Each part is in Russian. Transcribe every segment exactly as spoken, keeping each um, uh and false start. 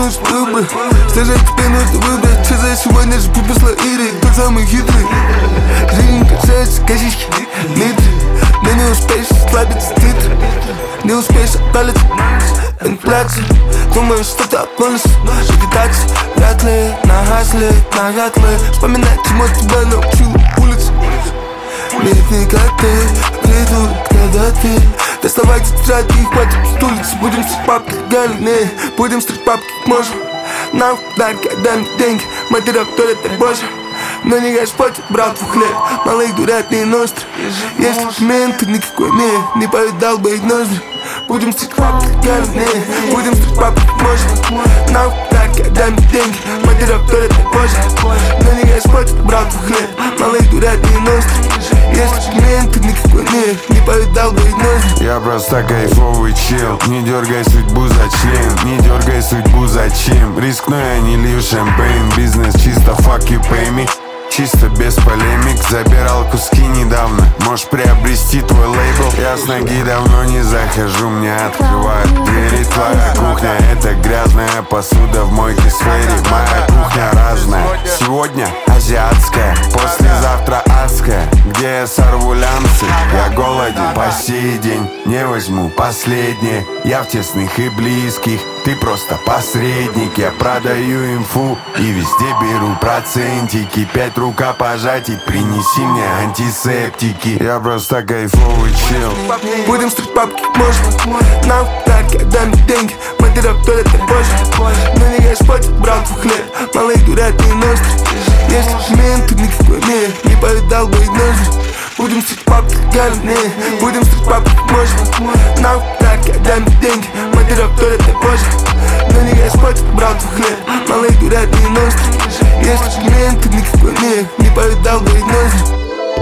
лучше выбор. Стажать тебе нужно выбрать. Че за сегодня же приписла Ири, тот самый хитрый. Жизнь касается косички, литры. Но не успеешь слабиться титры. Не успеешь отдалиться. Инфляция, думаю, что ты отклонишься. Вегетация, вряд ли, на гасле, навряд ли. Вспоминать, чему тебя научил улица. Ведь не как ты, приду, когда ты. Доставай тетради, их хватит с улицы. Будем стричь папки легальные, будем стричь папки как можем. Нам в подарки отдай мне деньги, материал, кто это боже. Но не Господь, брат в хлеб, малых дурят не ностры. Есть моменты, никакой мир, не повидал бы их ноздри. Будем стричь папки легальные, будем стричь папки как можем. Нам в подарки отдай мне деньги, материал, кто это боже. Но не Господь, брат в хлеб, малых дурят не ностры. Есть моменты, никакой мир, не повидал бы их ноздри. Я просто кайфовый чел, не дергай судьбу за член, не дергай судьбу зачем. Рискну, я не лью шампейн, бизнес чисто fuck you pay me. Чисто без полемик, забирал куски недавно. Можешь приобрести твой лейбл. Я с ноги давно не захожу, мне открывают двери. Твоя кухня — это грязная посуда в мойке сфере. Моя кухня разная, сегодня азиатская, послезавтра адская. Где я сорву лямцы, я голоден по сей день. Не возьму последнее, я в тесных и близких. Ты просто посредник, я продаю инфу и везде беру процентики. Пять рукопожатий, принеси мне антисептики. Я просто кайфовый чел. Будем стричь папки как можем. Нам в подарки отдай мне деньги, материал, кто это боже. Но не Господь, брат в хлеб, малых дурят не ностры. Есть моменты, никакой мир, не повидал бы их ноздри. Будем стричь папки легальные, будем стричь папки как можем. Нам в подарки отдай мне деньги, материал, кто это боже. Но не Господь, брат в хлеб, малых дурят не ностры. Есть моменты, никакой мир, не повидал бы их ноздри.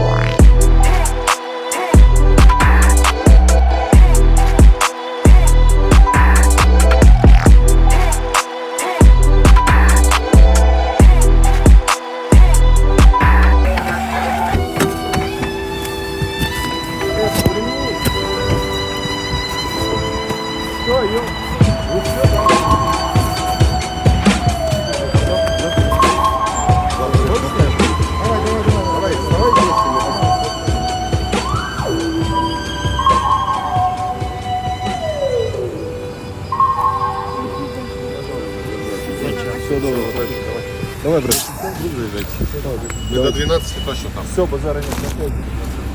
Все, давай, давай, давай, брат. Мы до двенадцати точно там. Все, базара нет.